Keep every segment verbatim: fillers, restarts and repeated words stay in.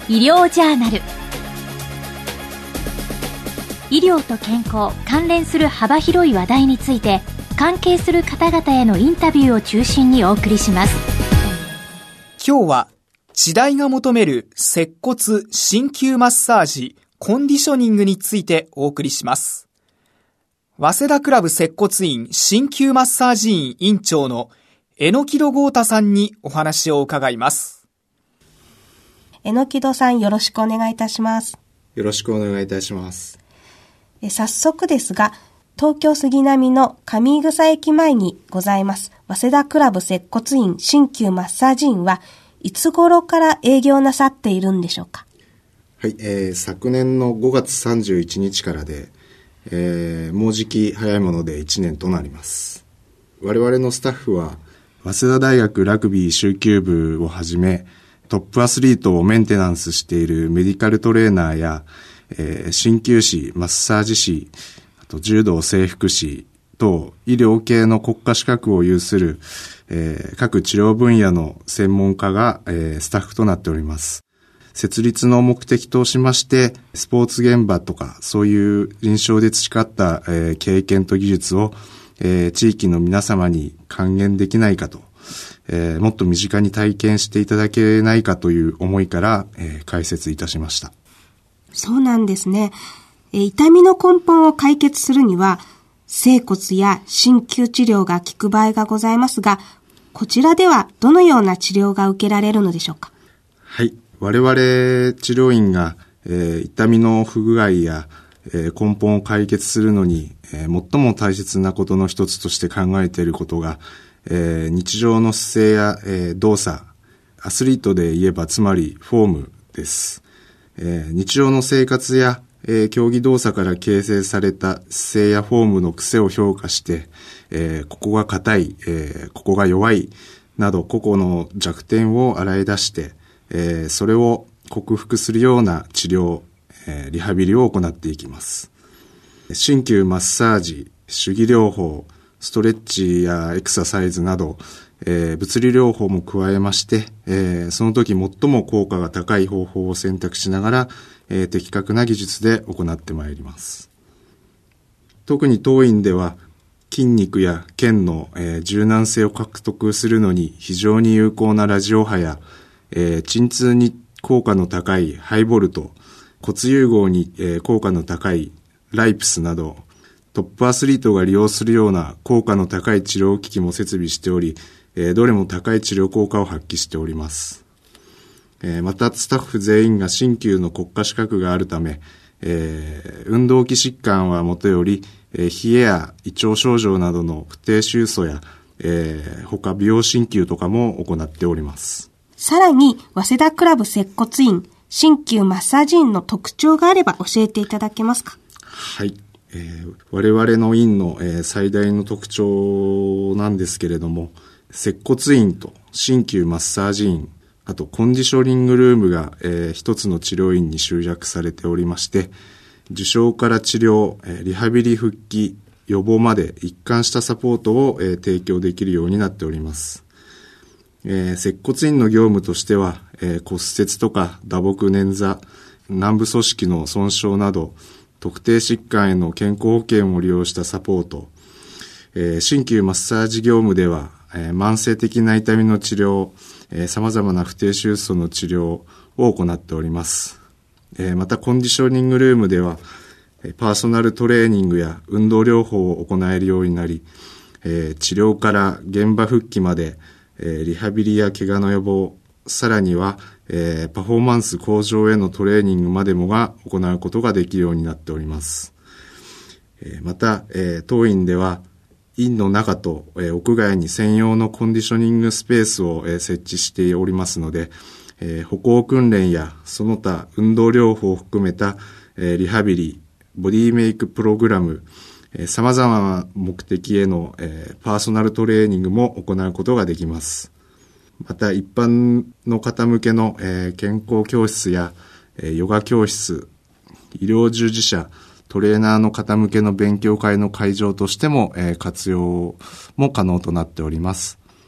医療ジャーナル。医療と健康関連する幅広い話題について、関係する方々へのインタビューを中心にお送りします。 今日は時代が求める接骨鍼灸マッサージコンディショニングについてお送りします。早稲田クラブ接骨院鍼灸マッサージ院院長の榎戸豪太さんにお話を伺います。 榎戸さん、よろしくお願いいたします。 よろしくお願いいたします。 え早速ですが、東京杉並の上井草駅前にございます早稲田クラブ接骨院鍼灸マッサージ院はいつ頃から営業なさっているんでしょうか？ はい、えー、昨年のごがつさんじゅういちにちからで、えー、もうじき早いものでいちねんとなります。我々のスタッフは早稲田大学ラグビー蹴球部をはじめ、トップアスリートをメンテナンスしているメディカルトレーナーや、えー、鍼灸師、マッサージ師、あと柔道整復師等医療系の国家資格を有する、えー、各治療分野の専門家が、えー、スタッフとなっております。設立の目的としまして、スポーツ現場とかそういう臨床で培った、えー、経験と技術を、えー、地域の皆様に還元できないかと、えー、もっと身近に体験していただけないかという思いから、えー、開設いたしました。 そうなんですね。えー、痛みの根本を解決するには整骨や鍼灸治療が効く場合がございますが、こちらではどのような治療が受けられるのでしょうか？ はい。我々治療院が、えー、痛みの不具合や、えー、根本を解決するのに、えー、最も大切なことの一つとして考えていることが、えー、日常の姿勢や、えー、動作、アスリートで言えばつまりフォームです。えー、日常の生活や、えー、競技動作から形成された姿勢やフォームの癖を評価して、えー、ここが硬い、えー、ここが弱いなど個々の弱点を洗い出して、えー、それを克服するような治療、えー、リハビリを行っていきます。鍼灸マッサージ、手技療法、ストレッチやエクササイズなど、えー、物理療法も加えまして、えー、その時最も効果が高い方法を選択しながら、えー、的確な技術で行ってまいります。特に当院では筋肉や腱の、えー、柔軟性を獲得するのに非常に有効なラジオ波や、えー、鎮痛に効果の高いハイボルト、骨融合に、えー、効果の高いライプスなど、トップアスリートが利用するような効果の高い治療機器も設備しており、えー、どれも高い治療効果を発揮しております。えー、またスタッフ全員が鍼灸の国家資格があるため、えー、運動器疾患はもとより、えー、冷えや胃腸症状などの不定臭素や、えー、他美容鍼灸とかも行っております。 さらに早稲田クラブ接骨院鍼灸マッサージ院の特徴があれば教えていただけますか？ はい。えー、我々の院の、えー、最大の特徴なんですけれども、接骨院と鍼灸マッサージ院、あとコンディショニングルームが、えー、一つの治療院に集約されておりまして、受傷から治療、えー、リハビリ復帰、予防まで一貫したサポートを、えー、提供できるようになっております。えー、接骨院の業務としては、えー、骨折とか打撲捻挫、軟部組織の損傷など特定疾患への健康保険を利用したサポート、えー、鍼灸マッサージ業務では、えー、慢性的な痛みの治療、えー、様々な不定臭素の治療を行っております。えー、またコンディショニングルームでは、パーソナルトレーニングや運動療法を行えるようになり、えー、治療から現場復帰まで、えー、リハビリや怪我の予防、さらには、えー、パフォーマンス向上へのトレーニングまでもが行うことができるようになっております。えー、また、えー、当院では院の中と、えー、屋外に専用のコンディショニングスペースを、えー、設置しておりますので、えー、歩行訓練やその他運動療法を含めた、えー、リハビリ、ボディメイクプログラム、えー、様々な目的への、えー、パーソナルトレーニングも行うことができます。また一般の方向けの、えー、健康教室や、えー、ヨガ教室、医療従事者、トレーナーの方向けの勉強会の会場としても、えー、活用も可能となっております。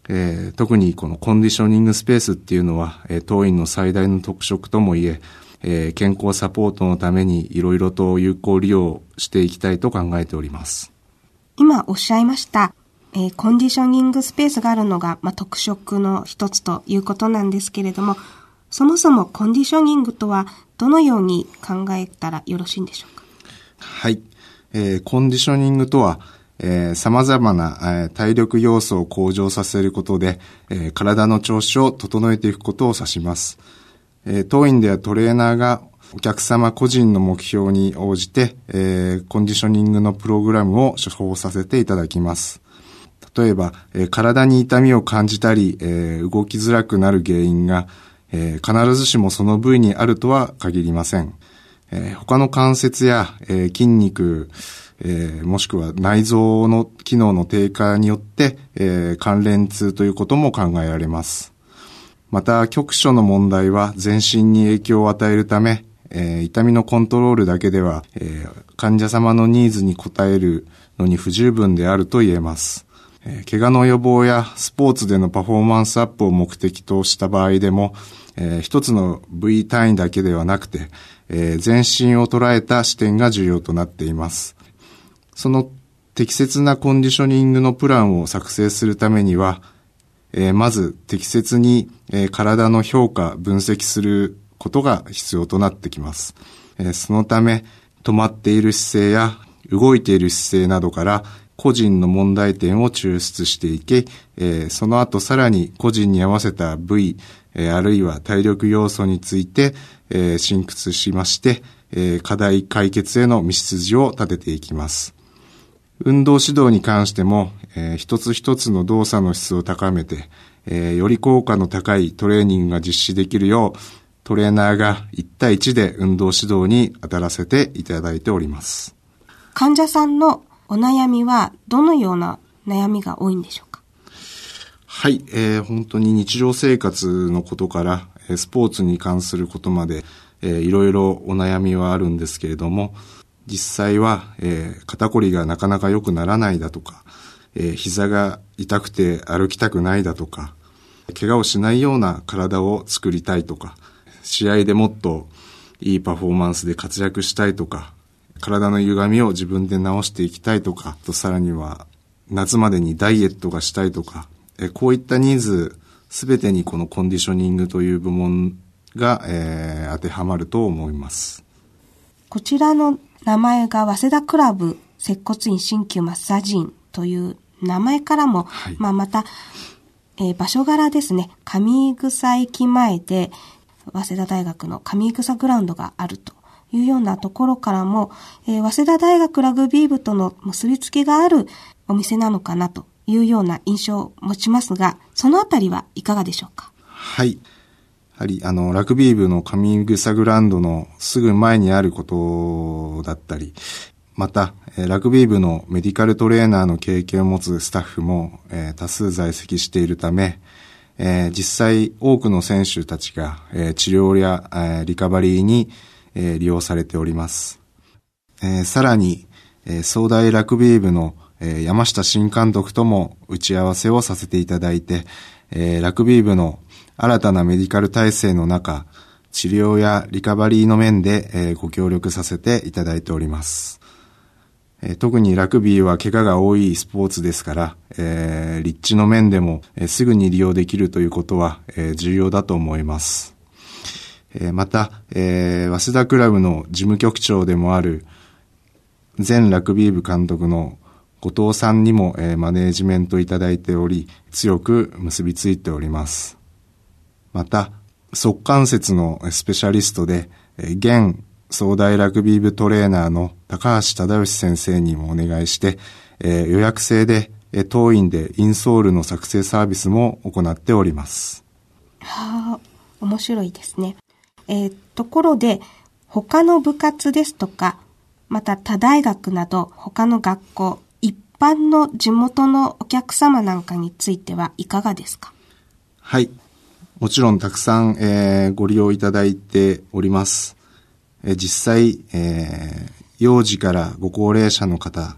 えー、特にこのコンディショニングスペースっていうのは、えー、当院の最大の特色ともいえ、えー、健康サポートのためにいろいろと有効利用していきたいと考えております。 今おっしゃいました、えー、コンディショニングスペースがあるのが、まあ、特色の一つということなんですけれども、そもそもコンディショニングとはどのように考えたらよろしいんでしょうか？ はい、えー、コンディショニングとは、えー、様々な、えー、体力要素を向上させることで、えー、体の調子を整えていくことを指します。えー、当院ではトレーナーがお客様個人の目標に応じて、えー、コンディショニングのプログラムを処方させていただきます。例えば、えー、体に痛みを感じたり、えー、動きづらくなる原因が、えー、必ずしもその部位にあるとは限りません。えー、他の関節や、えー、筋肉、えー、もしくは内臓の機能の低下によって、えー、関連痛ということも考えられます。また、局所の問題は全身に影響を与えるため、えー、痛みのコントロールだけでは、えー、患者様のニーズに応えるのに不十分であると言えます。えー、怪我の予防やスポーツでのパフォーマンスアップを目的とした場合でも、えー、一つの部位単位だけではなくて、えー、全身を捉えた視点が重要となっています。その適切なコンディショニングのプランを作成するためには、えー、まず適切に、えー、体の評価、分析することが必要となってきます。えー、そのため、止まっている姿勢や動いている姿勢などから個人の問題点を抽出していき、えー、その後さらに個人に合わせた部位、えー、あるいは体力要素について、えー、進掘しまして、えー、課題解決への道筋を立てていきます。運動指導に関しても、えー、一つ一つの動作の質を高めて、えー、より効果の高いトレーニングが実施できるよう、トレーナーがいち対いちで運動指導に当たらせていただいております。 患者さんのお悩みはどのような悩みが多いんでしょうか？ はい、えー、本当に日常生活のことから、スポーツに関することまで、えー、いろいろお悩みはあるんですけれども、実際は、えー、肩こりがなかなか良くならないだとか、えー、膝が痛くて歩きたくないだとか、怪我をしないような体を作りたいとか、試合でもっといいパフォーマンスで活躍したいとか、体の歪みを自分で直していきたいとか、とさらには夏までにダイエットがしたいとか、えー、こういったニーズすべてにこのコンディショニングという部門が、えー、当てはまると思います。 こちらの名前が早稲田クラブ接骨院鍼灸マッサージ院という名前からも、はい、まあまた、えー、場所柄ですね、上草駅前で早稲田大学の上草グラウンドがあるというようなところからも、えー、早稲田大学ラグビー部との結びつきがあるお店なのかなというような印象を持ちますが、そのあたりはいかがでしょうか？ はい。やはり、あの、ラグビー部の上草グラウンドのすぐ前にあることだったり、また、ラグビー部のメディカルトレーナーの経験を持つスタッフも、えー、多数在籍しているため、えー、実際多くの選手たちが、えー、治療や、えー、リカバリーに、えー、利用されております。えー、さらに、えー、総大ラグビー部の、えー、山下新監督とも打ち合わせをさせていただいて、えー、ラグビー部の新たなメディカル体制の中、治療やリカバリーの面で、えー、ご協力させていただいております。えー、特にラグビーは怪我が多いスポーツですから、えー、立地の面でも、えー、すぐに利用できるということは、えー、重要だと思います。えー、また、えー、早稲田クラブの事務局長でもある前ラグビー部監督の後藤さんにも、えー、マネージメントいただいており、強く結びついております。また、足関節のスペシャリストで、現総大ラグビー部トレーナーの高橋忠義先生にもお願いして、えー、予約制で、当院でインソールの作成サービスも行っております。 はあ、面白いですね。えー、ところで、他の部活ですとか、また他大学など他の学校、一般の地元のお客様なんかについてはいかがですか？ はい。もちろんたくさん、えー、ご利用いただいております。えー、実際、えー、幼児からご高齢者の方、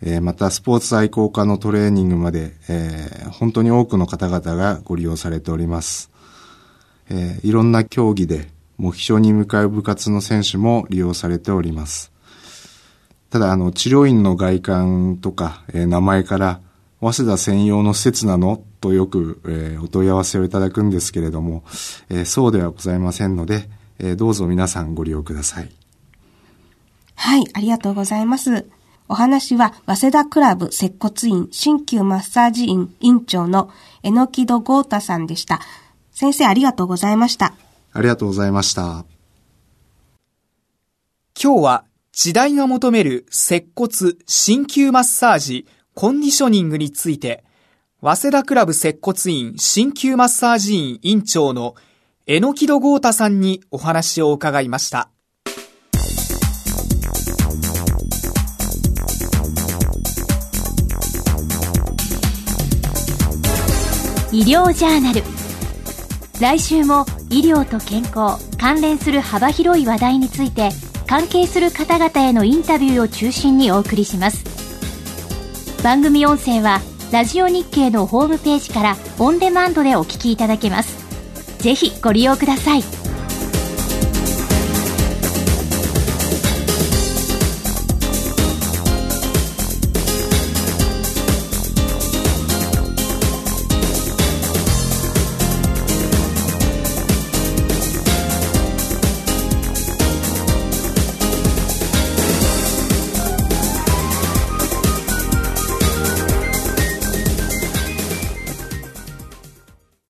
えー、またスポーツ愛好家のトレーニングまで、えー、本当に多くの方々がご利用されております。えー、いろんな競技で目標に向かう部活の選手も利用されております。ただ、あの、治療院の外観とか、えー、名前から、早稲田専用の施設なのとよく、えー、お問い合わせをいただくんですけれども、えー、そうではございませんので、えー、どうぞ皆さんご利用ください。 はい、ありがとうございます。お話は、早稲田クラブ接骨院鍼灸マッサージ院院長の榎木戸豪太さんでした。先生、ありがとうございました。 ありがとうございました。 今日は時代が求める接骨鍼灸マッサージコンディショニングについて、早稲田クラブ接骨院鍼灸マッサージ院院長の榎木戸豪太さんにお話を伺いました。 医療ジャーナル。来週も医療と健康関連する幅広い話題について、関係する方々へのインタビューを中心にお送りします。番組音声はラジオ日経のホームページからオンデマンドでお聞きいただけます。ぜひご利用ください。